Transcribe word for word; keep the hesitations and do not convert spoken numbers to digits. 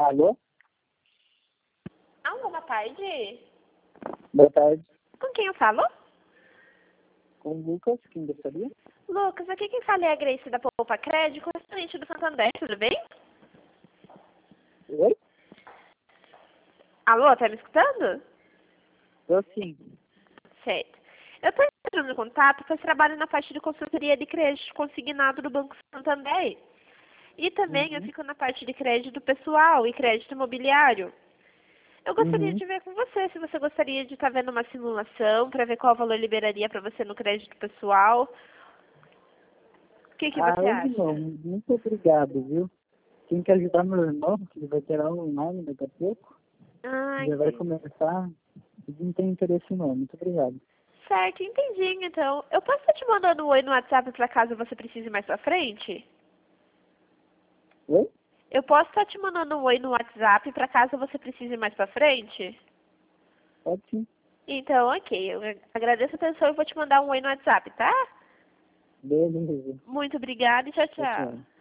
Alô? Alô, boa tarde. Boa tarde. Com quem eu falo? Com o Lucas, quem gostaria? Lucas, aqui quem fala é a Grace da Poupa Crédito, correspondente do Santander, tudo bem? Oi? Alô, tá me escutando? Eu sim. Certo. Eu estou entrando em contato porque eu trabalho na parte de consultoria de crédito consignado do Banco Santander. E também eu Uhum. fico na parte de crédito pessoal e crédito imobiliário. Eu gostaria Uhum. de ver com você se você gostaria de estar vendo uma simulação para ver qual valor liberaria para você no crédito pessoal. O que, que Ah, você hoje não. acha? Muito obrigado, viu? Tenho que ajudar meu irmão, que ele vai ter aula online daqui a pouco. Ah, Já vai entendi. começar. Não tem interesse não. Muito obrigado. Certo, entendi. Então, eu posso estar te mandando um oi no WhatsApp para caso você precise mais pra frente? Oi? Eu posso estar te mandando um oi no WhatsApp para caso você precise mais pra frente? Pode sim. Então, ok. Eu agradeço a atenção e vou te mandar um oi no WhatsApp, tá? Beleza. Muito obrigada e tchau, Tchau, tchau. tchau.